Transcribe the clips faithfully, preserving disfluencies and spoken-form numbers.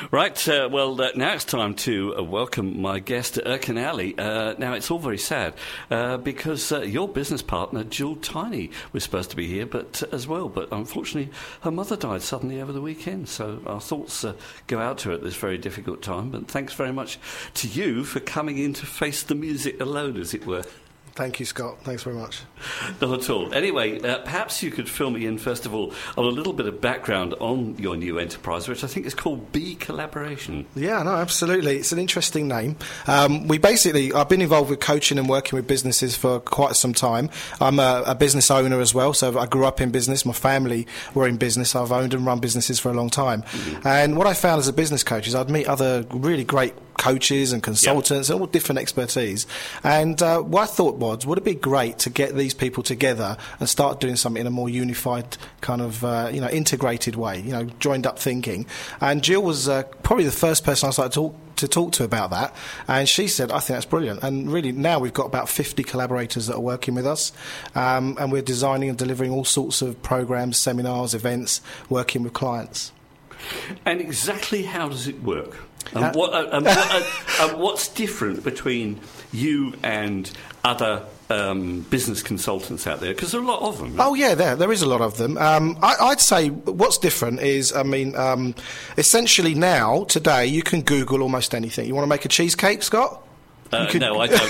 Right, uh, well, uh, now it's time to uh, welcome my guest, Erkan Ali. Uh, now, it's all very sad uh, because uh, your business partner, Jill Tiny, was supposed to be here but uh, as well, but unfortunately her mother died suddenly over the weekend, so our thoughts uh, go out to her at this very difficult time. But thanks very much to you for coming in to face the music alone, as it were. Thank you, Scott. Thanks very much. Not at all. Anyway, uh, perhaps you could fill me in, first of all, on a little bit of background on your new enterprise, which I think is called B Collaboration. Yeah, no, absolutely. It's an interesting name. Um, we basically, I've been involved with coaching and working with businesses for quite some time. I'm a, a business owner as well, so I grew up in business. My family were in business. I've owned and run businesses for a long time. Mm-hmm. And what I found as a business coach is I'd meet other really great coaches and consultants, yep. and all different expertise. And uh, what I thought was, would it be great to get these people together and start doing something in a more unified kind of, uh, you know, integrated way, you know, joined up thinking. And Jill was uh, probably the first person I started to talk to talk to about that, and she said, I think that's brilliant. And really now we've got about fifty collaborators that are working with us, um, and we're designing and delivering all sorts of programs, seminars, events, working with clients. And exactly how does it work? And, what, uh, and, what, uh, and what's different between you and other um, business consultants out there? Because there are a lot of them. Right? Oh, yeah, there there is a lot of them. Um, I, I'd say what's different is, I mean, um, essentially now, today, you can Google almost anything. You want to make a cheesecake, Scott? Uh, could, no, I don't.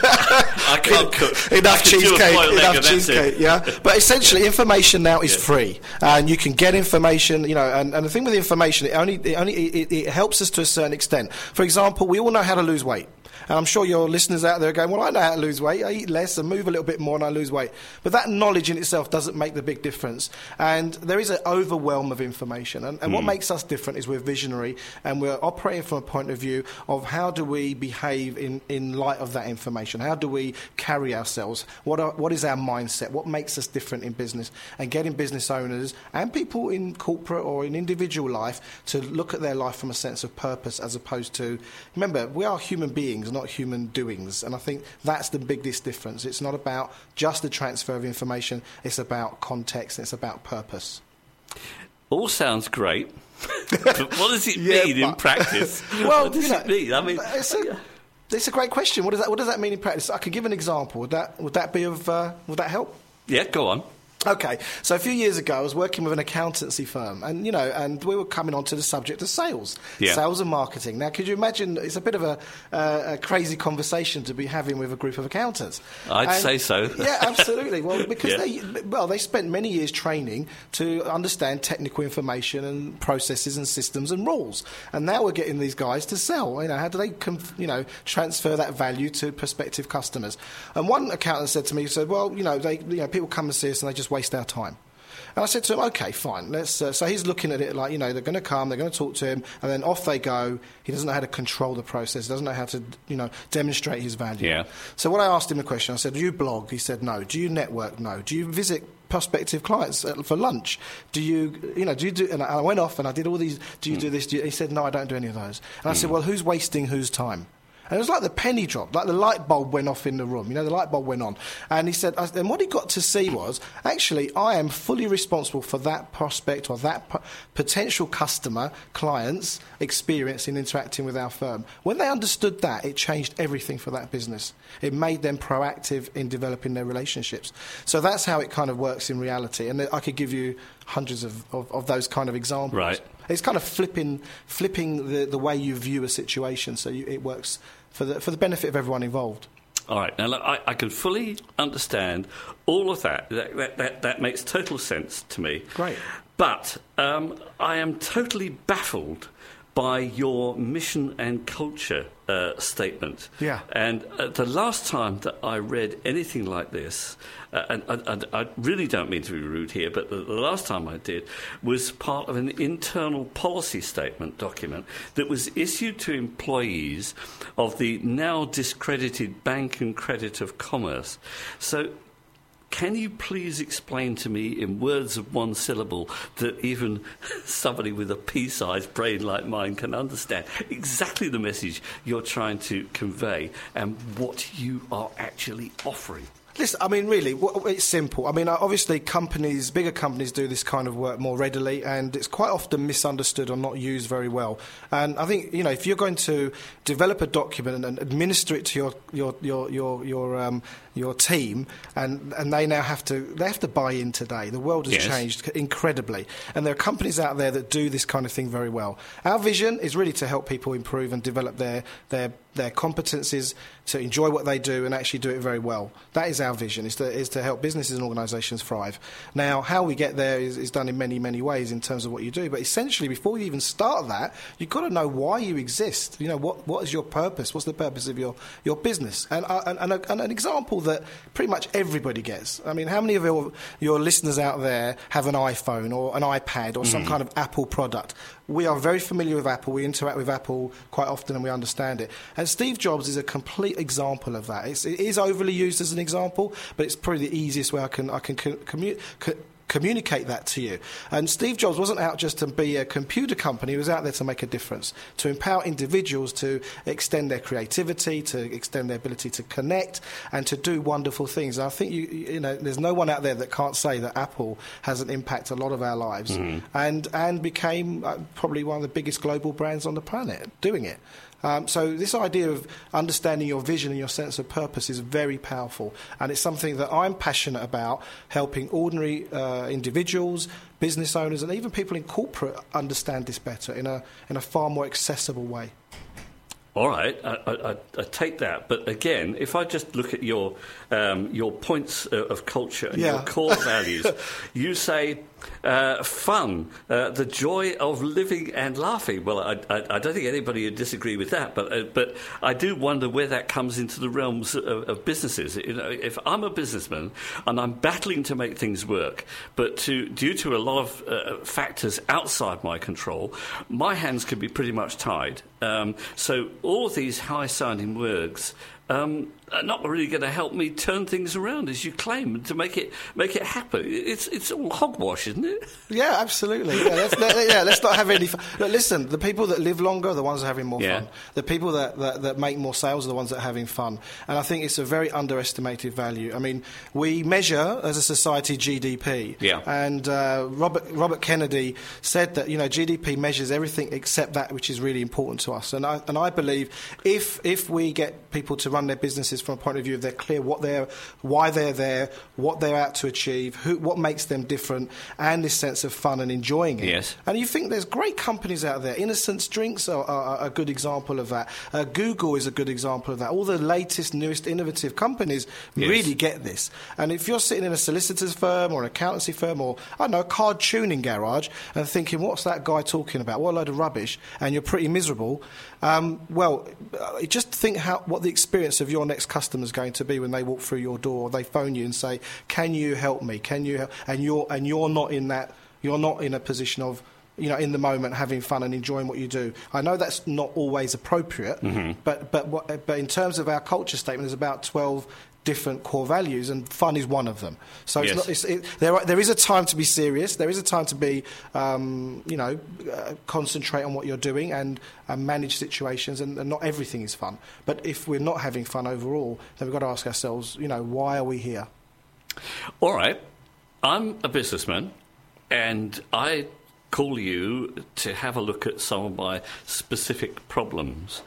I can't cook. Enough cheesecake, enough cheesecake, yeah. But essentially, yeah. information now is yeah. free, and you can get information. You know, and, and the thing with information, it only, it only, it, it helps us to a certain extent. For example, we all know how to lose weight. And I'm sure your listeners out there are going, well, I know how to lose weight. I eat less and move a little bit more and I lose weight. But that knowledge in itself doesn't make the big difference. And there is an overwhelm of information. And, and mm. what makes us different is we're visionary and we're operating from a point of view of how do we behave in, in light of that information? How do we carry ourselves? What are, what is our mindset? What makes us different in business? And getting business owners and people in corporate or in individual life to look at their life from a sense of purpose as opposed to, remember, we are human beings, not human doings, and I think that's the biggest difference. It's not about just the transfer of information, it's about context, it's about purpose. All sounds great, but what does it yeah, mean but, in practice? Well, what does you know, it mean? I mean, it's a, it's a great question. What does that What does that mean in practice? I could give an example. Would that Would that be of uh, Would that help? Yeah, go on. Okay, so a few years ago I was working with an accountancy firm and, you know, and we were coming on to the subject of sales, yeah. sales and marketing. Now, could you imagine, it's a bit of a, uh, a crazy conversation to be having with a group of accountants. I'd and, say so. Yeah, absolutely. Well, because yeah. they, well, they spent many years training to understand technical information and processes and systems and rules. And now we're getting these guys to sell. You know, how do they, you know, transfer that value to prospective customers? And one accountant said to me, he said, well, you know, they, you know, people come and see us and they just waste our time. And I said to him, okay, fine. Let's. Uh, so he's looking at it like, you know, they're going to come, they're going to talk to him, and then off they go. He doesn't know how to control the process. He doesn't know how to, you know, demonstrate his value. Yeah. So what I asked him a question, I said, do you blog? He said, no. Do you network? No. Do you visit prospective clients for lunch? Do you, you know, do you do, and I went off and I did all these, do you mm. do this? Do you, he said, no, I don't do any of those. And I mm. said, well, who's wasting whose time? And it was like the penny dropped, like the light bulb went off in the room. You know, the light bulb went on. And he said, and what he got to see was, actually, I am fully responsible for that prospect or that p- potential customer, client's experience in interacting with our firm. When they understood that, it changed everything for that business. It made them proactive in developing their relationships. So that's how it kind of works in reality. And I could give you hundreds of, of, of those kind of examples. Right. It's kind of flipping flipping the, the way you view a situation so you, it works for the for the benefit of everyone involved. All right. Now, look, I, I can fully understand all of that. That, that, that. that makes total sense to me. Great. But um, I am totally baffled by your mission and culture uh, statement. Yeah. And uh, the last time that I read anything like this, uh, and, and, and I really don't mean to be rude here, but the, the last time I did was part of an internal policy statement document that was issued to employees of the now discredited Bank and Credit of Commerce. So can you please explain to me in words of one syllable that even somebody with a pea-sized brain like mine can understand exactly the message you're trying to convey and what you are actually offering? Listen, I mean, really, it's simple. I mean, obviously, companies, bigger companies do this kind of work more readily, and it's quite often misunderstood or not used very well. And I think, you know, if you're going to develop a document and administer it to your your your your your, um, your team, and and they now have to they have to buy in today. The world has yes. changed incredibly, and there are companies out there that do this kind of thing very well. Our vision is really to help people improve and develop their their their competencies, to enjoy what they do and actually do it very well. That is our vision, is to, is to help businesses and organisations thrive. Now, how we get there is, is done in many, many ways in terms of what you do, but essentially, before you even start that, you've got to know why you exist. You know, what what is your purpose? What's the purpose of your, your business? And, uh, and, and, a, and an example that pretty much everybody gets. I mean, how many of your, your listeners out there have an iPhone or an iPad or mm. some kind of Apple product? We are very familiar with Apple. We interact with Apple quite often and we understand it. And Steve Jobs is a complete example of that. It's, it is overly used as an example, but it's probably the easiest way I can, I can commu- co- communicate that to you. And Steve Jobs wasn't out just to be a computer company. He was out there to make a difference, to empower individuals to extend their creativity, to extend their ability to connect, and to do wonderful things. And I think, you, you know, there's no one out there that can't say that Apple has an impact on a lot of our lives mm. and, and became uh, probably one of the biggest global brands on the planet doing it. Um, so this idea of understanding your vision and your sense of purpose is very powerful, and it's something that I'm passionate about, helping ordinary uh, individuals, business owners, and even people in corporate understand this better in a in a far more accessible way. All right, I, I, I take that, but again, if I just look at your um, your points of culture and yeah. your core values, you say uh, fun, uh, the joy of living and laughing. Well, I, I, I don't think anybody would disagree with that, but uh, but I do wonder where that comes into the realms of, of businesses. You know, if I'm a businessman and I'm battling to make things work, but to, due to a lot of uh, factors outside my control, my hands can be pretty much tied. Um, so all of these high-sounding words um, are not really going to help me turn things around, as you claim, to make it make it happen. It's it's all hogwash, isn't it? Yeah, absolutely. Yeah, let's, let, yeah, let's not have any fun. Look, listen, the people that live longer are the ones that are having more yeah. fun. The people that, that, that make more sales are the ones that are having fun. And I think it's a very underestimated value. I mean, we measure, as a society, G D P. Yeah. And uh, Robert, Robert Kennedy said that, you know, G D P measures everything except that which is really important to us. And I, and I believe if if we get people to run their businesses from a point of view of they're clear what they're, why they're there, what they're out to achieve, who, what makes them different, and this sense of fun and enjoying it. Yes. And you think there's great companies out there. Innocence Drinks are, are, are a good example of that. Uh, Google is a good example of that. All the latest, newest, innovative companies yes. really get this. And if you're sitting in a solicitor's firm or an accountancy firm or, I don't know, a card tuning garage and thinking, what's that guy talking about? What a load of rubbish, and you're pretty miserable, um, well, just think how what the experience of your next customer is going to be when they walk through your door. They phone you and say, "Can you help me? Can you?" Help? And you're and you're not in that. You're not in a position of, you know, in the moment having fun and enjoying what you do. I know that's not always appropriate, mm-hmm. but but what, but in terms of our culture statement, there's about twelve different core values, and fun is one of them. So yes. it's not, it's, it, there, are, there is a time to be serious. There is a time to be, um, you know, uh, concentrate on what you're doing and, and manage situations, and, and not everything is fun. But if we're not having fun overall, then we've got to ask ourselves, you know, why are we here? All right. I'm a businessman, and I call you to have a look at some of my specific problems.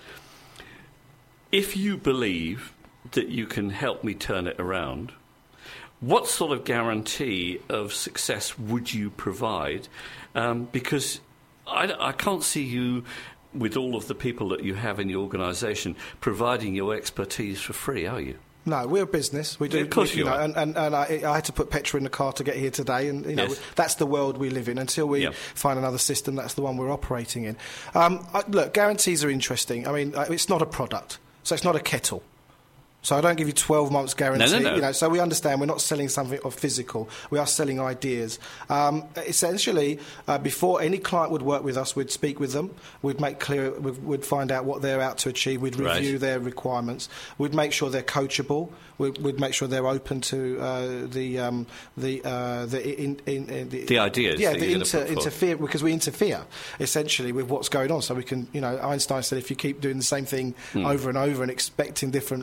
If you believe that you can help me turn it around, what sort of guarantee of success would you provide? Um, because I, I can't see you, with all of the people that you have in your organisation, providing your expertise for free, are you? No, we're a business. We do. Yeah, of course we, you, you are. know, and and, and I, I had to put petrol in the car to get here today, and you know yes. that's the world we live in. Until we yeah. find another system, that's the one we're operating in. Um, I, look, guarantees are interesting. I mean, it's not a product, so it's not a kettle. So I don't give you twelve months guarantee. No, no, no. You know, so we understand we're not selling something of physical. We are selling ideas. Um, essentially, uh, before any client would work with us, we'd speak with them. We'd make clear. We'd, we'd find out what they're out to achieve. We'd review right. their requirements. We'd make sure they're coachable. We'd, we'd make sure they're open to uh, the um, the uh, the, in, in, in the the ideas. Yeah, that the inter, put interfere because we interfere essentially with what's going on. So we can, you know, Einstein said if you keep doing the same thing hmm. over and over and expecting different results,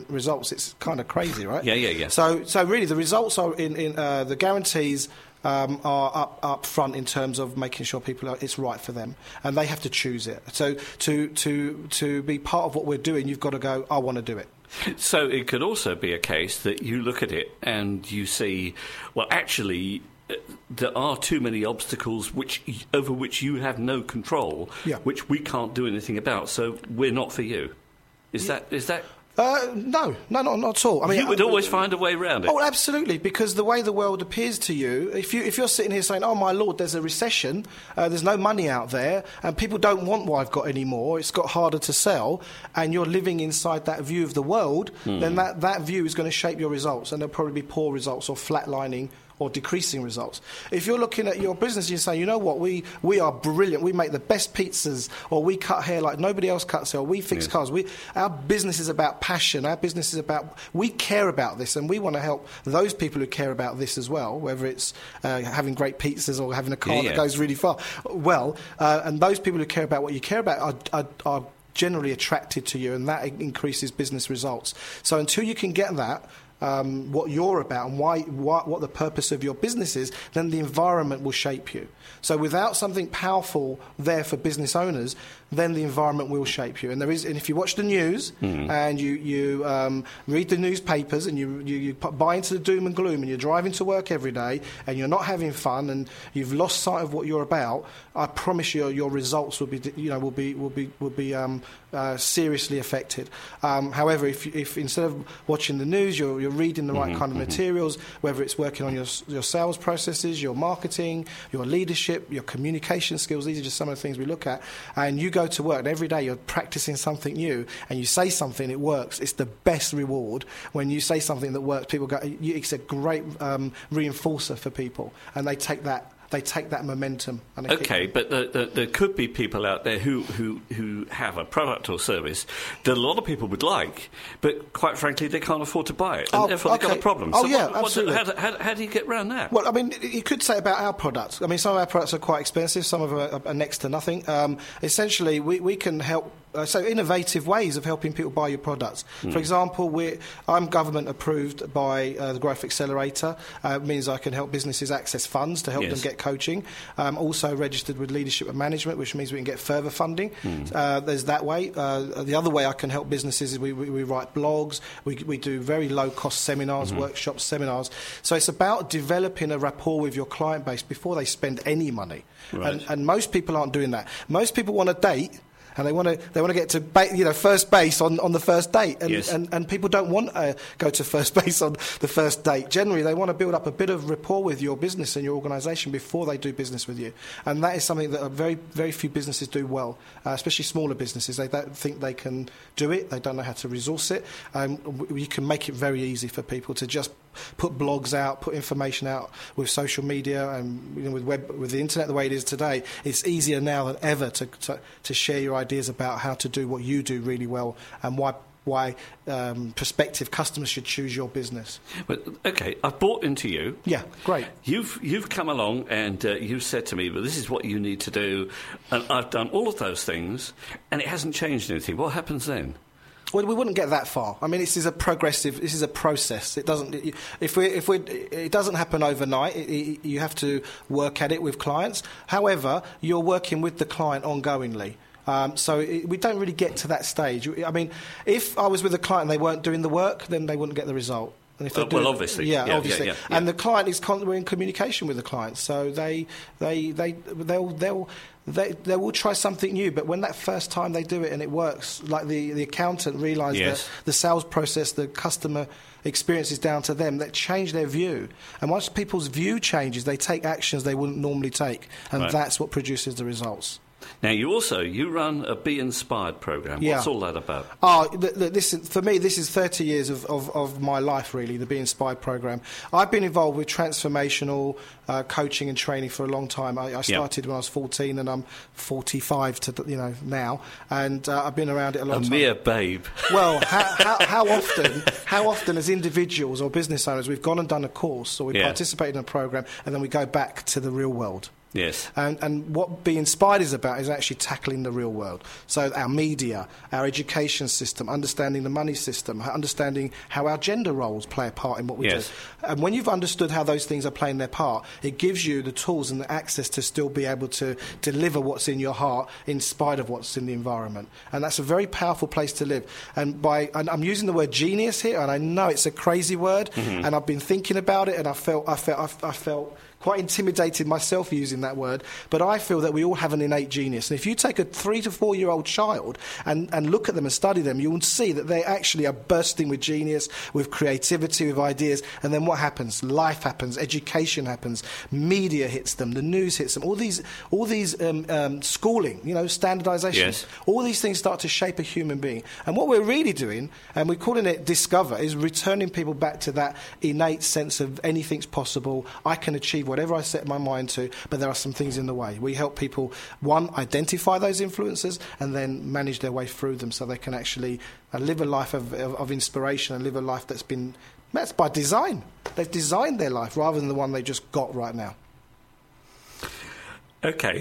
results, it's kind of crazy, right? Yeah, yeah, yeah. So, so really, the results are in, in uh, the guarantees um, are up up front in terms of making sure people are, it's right for them, and they have to choose it. So, to to to be part of what we're doing, you've got to go, I want to do it. So it could also be a case that you look at it and you see, well, actually, uh, there are too many obstacles which over which you have no control, yeah. which we can't do anything about, so we're not for you. Is yeah. that is that... Uh, no, no, not, not at all. I mean, you would always find a way around it. Oh, absolutely, because the way the world appears to you, if you if you're sitting here saying, "Oh my Lord, there's a recession, uh, there's no money out there, and people don't want what I've got anymore. It's got harder to sell," and you're living inside that view of the world, mm. then that, that view is going to shape your results, and there'll probably be poor results or flatlining or decreasing results. If you're looking at your business, you say, you know what, we, we are brilliant, we make the best pizzas, or we cut hair like nobody else cuts hair, or we fix yes. cars. We, our business is about passion, our business is about, we care about this, and we want to help those people who care about this as well, whether it's uh, having great pizzas or having a car yeah, yeah. that goes really far. Well, uh, and those people who care about what you care about are, are, are generally attracted to you, and that increases business results. So until you can get that, Um, what you're about and why, why, what the purpose of your business is, then the environment will shape you. So without something powerful there for business owners, then the environment will shape you. And there is, and if you watch the news mm. and you, you um, read the newspapers and you, you, you buy into the doom and gloom and you're driving to work every day and you're not having fun and you've lost sight of what you're about, I promise you your results will be, you know, will be will be will be um, uh, seriously affected. Um, however, if, if instead of watching the news, you're, you're reading the right mm-hmm, kind of mm-hmm. materials, whether it's working on your your sales processes, your marketing, your leadership, your communication skills, these are just some of the things we look at, and you go to work and every day you're practicing something new and you say something, it works. It's the best reward when you say something that works. People go, it's a great um, reinforcer for people, and they take that They take that momentum. And okay, but the, the, there could be people out there who, who, who have a product or service that a lot of people would like, but quite frankly, they can't afford to buy it, and oh, therefore okay. they've got a problem. Oh, so yeah, what, absolutely. What, how, how, how do you get around that? Well, I mean, you could say about our products. I mean, some of our products are quite expensive, some of them are, are next to nothing. Um, essentially, we, we can help... Uh, so innovative ways of helping people buy your products. Mm. For example, we're, I'm government approved by uh, the Growth Accelerator. Uh, it means I can help businesses access funds to help yes. them get coaching. Um, also registered with Leadership and Management, which means we can get further funding. Mm. Uh, there's that way. Uh, the other way I can help businesses is we, we, we write blogs. We, we do very low-cost seminars, mm-hmm. workshops, seminars. So it's about developing a rapport with your client base before they spend any money. Right. And, and most people aren't doing that. Most people want a date, and they want to they want to get to ba- you know first base on, on the first date, and, yes. and and people don't want to go to first base on the first date. Generally, they want to build up a bit of rapport with your business and your organisation before they do business with you, and that is something that very very few businesses do well, uh, especially smaller businesses. They don't think they can do it. They don't know how to resource it. Um, you can make it very easy for people to just put blogs out, put information out with social media and you know, with web, with the internet the way it is today. It's easier now than ever to to, to share your ideas about how to do what you do really well and why why um, prospective customers should choose your business. But okay, I've bought into you. Yeah, great. You've you've come along and uh, you've said to me, "Well, this is what you need to do," and I've done all of those things, and it hasn't changed anything. What happens then? Well, we wouldn't get that far. I mean, this is a progressive. This is a process. It doesn't. If we, if we, it doesn't happen overnight. It, it, you have to work at it with clients. However, you're working with the client ongoingly. Um, so it, we don't really get to that stage. I mean, if I was with a client and they weren't doing the work, then they wouldn't get the result. And if they uh, do, well, obviously, yeah, yeah obviously, yeah, yeah, yeah. and the client is con- we're in communication with the client, so they, they, they, they'll, they'll, they, they will try something new. But when that first time they do it and it works, like the, the accountant realised yes. that the sales process, the customer experience is down to them, that change their view. And once people's view changes, they take actions they wouldn't normally take, and right. that's what produces the results. Now, you also, you run a Be Inspired program. Yeah. What's all that about? Oh, th- th- this, for me, this is thirty years of, of, of my life, really, the Be Inspired program. I've been involved with transformational uh, coaching and training for a long time. I, I started yeah. when I was fourteen, and I'm forty-five to, you know, now, and uh, I've been around it a long a time. A mere babe. Well, how, how, how often, how often as individuals or business owners, we've gone and done a course, or we yeah. participated in a program, and then we go back to the real world. Yes. And, and what Be Inspired is about is actually tackling the real world. So our media, our education system, understanding the money system, understanding how our gender roles play a part in what we yes. do. And when you've understood how those things are playing their part, it gives you the tools and the access to still be able to deliver what's in your heart in spite of what's in the environment. And that's a very powerful place to live. And by and I'm using the word genius here, and I know it's a crazy word, mm-hmm. and I've been thinking about it, and I felt I felt I, I felt quite intimidated myself using that word, but I feel that we all have an innate genius. And if you take a three to four year old child and, and look at them and study them, you will see that they actually are bursting with genius, with creativity, with ideas. And then what happens? Life happens, education happens, media hits them, the news hits them, all these, all these um, um, schooling, you know, standardisation. Yes. All these things start to shape a human being. And what we're really doing, and we're calling it Discover, is returning people back to that innate sense of anything's possible, I can achieve whatever I set my mind to, but there are some things in the way. We help people, one, identify those influences and then manage their way through them so they can actually uh, live a life of, of, of inspiration and live a life that's been, that's by design. They've designed their life rather than the one they just got right now. Okay.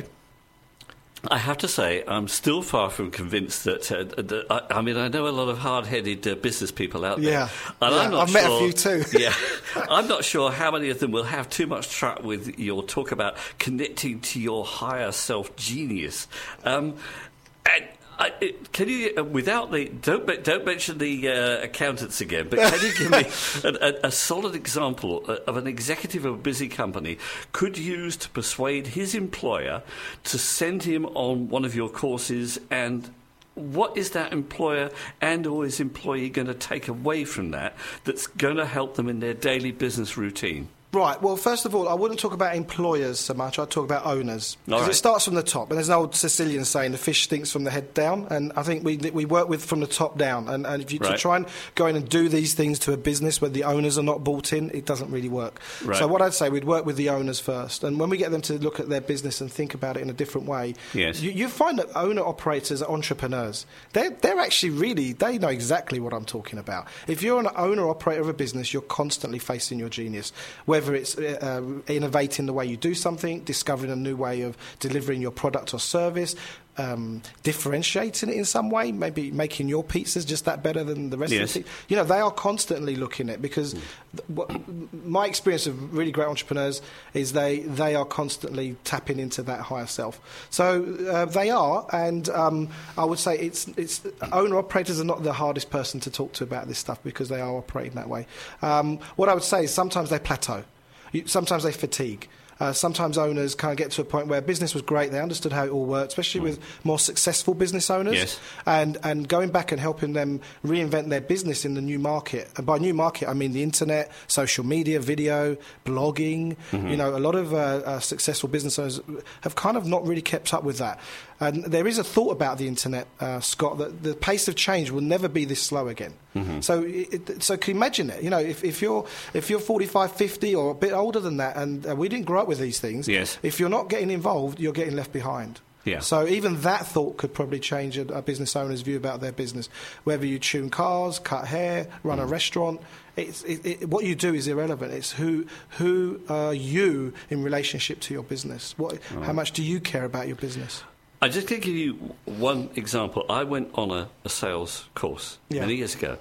I have to say, I'm still far from convinced that. Uh, that I, I mean, I know a lot of hard-headed uh, business people out there. Yeah, and yeah. I'm not I've sure, met a few too. yeah, I'm not sure how many of them will have too much track with your talk about connecting to your higher self genius. Um, and I, it, can you, uh, without the, don't don't mention the uh, accountants again, but can you give me a, a, a solid example of an executive of a busy company could use to persuade his employer to send him on one of your courses, and what is that employer and or his employee going to take away from that that's going to help them in their daily business routine? Right, well, first of all, I wouldn't talk about employers so much, I'd talk about owners. Because right. It starts from the top, and there's an old Sicilian saying, the fish stinks from the head down, and I think we we work with from the top down, and, and if you right. to try and go in and do these things to a business where the owners are not bought in, it doesn't really work. Right. So what I'd say, we'd work with the owners first, and when we get them to look at their business and think about it in a different way, yes. you, you find that owner-operators are entrepreneurs. They're, they're actually really, they know exactly what I'm talking about. If you're an owner-operator of a business, you're constantly facing your genius, whether it's Uh, innovating the way you do something, discovering a new way of delivering your product or service, um, differentiating it in some way, maybe making your pizzas just that better than the rest yes. of the You know, they are constantly looking at it because mm. th- what, my experience of really great entrepreneurs is they, they are constantly tapping into that higher self. So uh, they are, and um, I would say it's it's owner-operators are not the hardest person to talk to about this stuff because they are operating that way. Um, what I would say is sometimes they plateau. Sometimes they fatigue. Uh, sometimes owners kind of get to a point where business was great, they understood how it all worked, especially with more successful business owners. Yes. And, and going back and helping them reinvent their business in the new market. And by new market, I mean the internet, social media, video, blogging. Mm-hmm. You know, a lot of uh, uh, successful business owners have kind of not really kept up with that. And there is a thought about the internet, uh, Scott, that the pace of change will never be this slow again. Mm-hmm. So, it, so can you imagine it? You know, if, if you're if you're forty-five, fifty, or a bit older than that, and uh, we didn't grow up with these things. Yes. If you're not getting involved, you're getting left behind. Yeah. So even that thought could probably change a, a business owner's view about their business. Whether you tune cars, cut hair, run mm. a restaurant, it's, it, it, what you do is irrelevant. It's who who are you in relationship to your business. What, oh. How much do you care about your business? I'm just going to give you one example. I went on a, a sales course yeah. many years ago,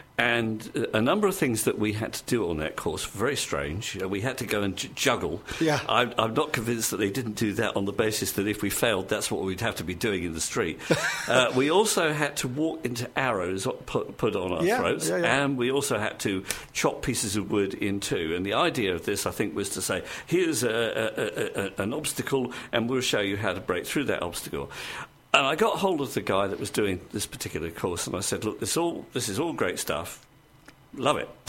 and a number of things that we had to do on that course were very strange. You know, we had to go and j- juggle. Yeah. I'm, I'm not convinced that they didn't do that on the basis that if we failed, that's what we'd have to be doing in the street. uh, we also had to walk into arrows put, put on our yeah, throats, yeah, yeah. and we also had to chop pieces of wood in two. And the idea of this, I think, was to say, here's a, a, a, a, an obstacle, and we'll show you how to break through that obstacle. And I got hold of the guy that was doing this particular course, and I said, look, this all this is all great stuff. Love it.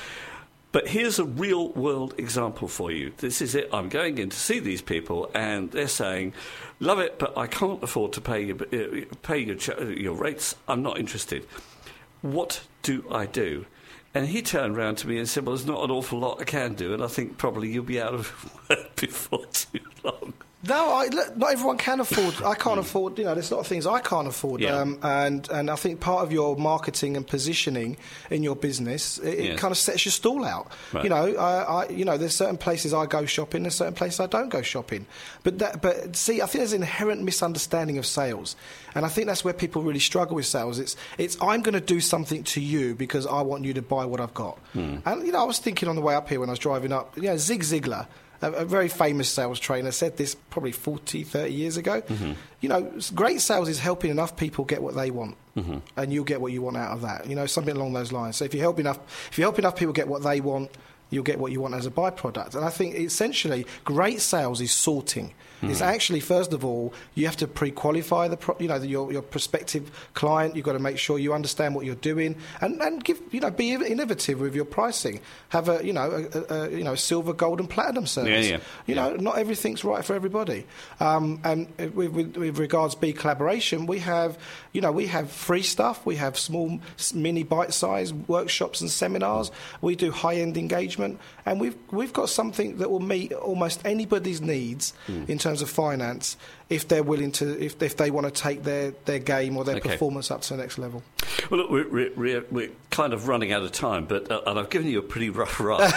But here's a real-world example for you. This is it. I'm going in to see these people, and they're saying, love it, but I can't afford to pay you, uh, pay your, your rates. I'm not interested. What do I do? And he turned around to me and said, well, there's not an awful lot I can do, and I think probably you'll be out of work before too long. No, I, look, not everyone can afford. I can't afford. You know, there's a lot of things I can't afford. Yeah. Um, and and I think part of your marketing and positioning in your business, it, Yes. it kind of sets your stall out. Right. You know, I, I, you know, there's certain places I go shopping, there's certain places I don't go shopping. But that, but see, I think there's an inherent misunderstanding of sales, and I think that's where people really struggle with sales. It's it's I'm going to do something to you because I want you to buy what I've got. Hmm. And you know, I was thinking on the way up here when I was driving up. You know, Zig Ziglar, a, a very famous sales trainer, said this probably forty, thirty years ago. Mm-hmm. You know, great sales is helping enough people get what they want, mm-hmm. and you'll get what you want out of that. You know, something along those lines. So if you help enough, if you help enough people get what they want, you'll get what you want as a byproduct. And I think essentially, great sales is sorting. Mm. It's actually, first of all, you have to pre-qualify the, pro- you know, the, your your prospective client. You've got to make sure you understand what you're doing, and, and give, you know, be innovative with your pricing. Have a, you know, a, a, a you know, silver, gold, and platinum service. Yeah, yeah. You yeah. know, not everything's right for everybody. Um, and with, with, with regards to B collaboration, we have, you know, we have free stuff. We have small, mini, bite-sized workshops and seminars. We do high-end engagement, and we've we've got something that will meet almost anybody's needs mm. in terms of finance, if they're willing to, if if they want to take their, their game or their okay. performance up to the next level. Well, look, we're, we're, we're kind of running out of time, but uh, and I've given you a pretty rough ride.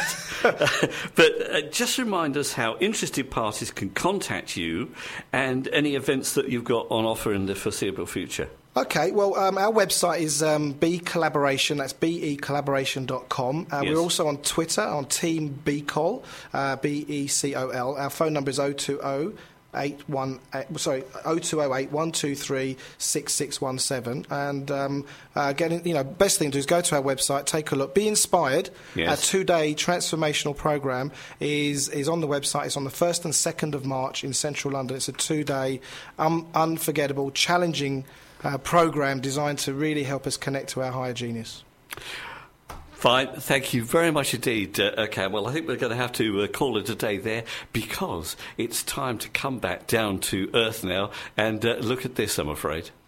But uh, just remind us how interested parties can contact you and any events that you've got on offer in the foreseeable future. Okay, well, um, our website is um, B Collaboration, that's B E collaboration dot com. Uh, yes. We're also on Twitter, on Team BeCol, uh, B E C O L. Our phone number is oh two oh eight one eight, sorry, oh two oh eight, one two three, six six one seven. And um, uh, getting, you know, best thing to do is go to our website, take a look, be inspired. Yes. Our two-day transformational program is is on the website. It's on the first and second of March in central London. It's a two-day, um, unforgettable, challenging Uh, program designed to really help us connect to our higher genius. Fine. Thank you very much indeed, uh, Cam. Well, I think we're going to have to uh, call it a day there because it's time to come back down to earth now and uh, look at this, I'm afraid.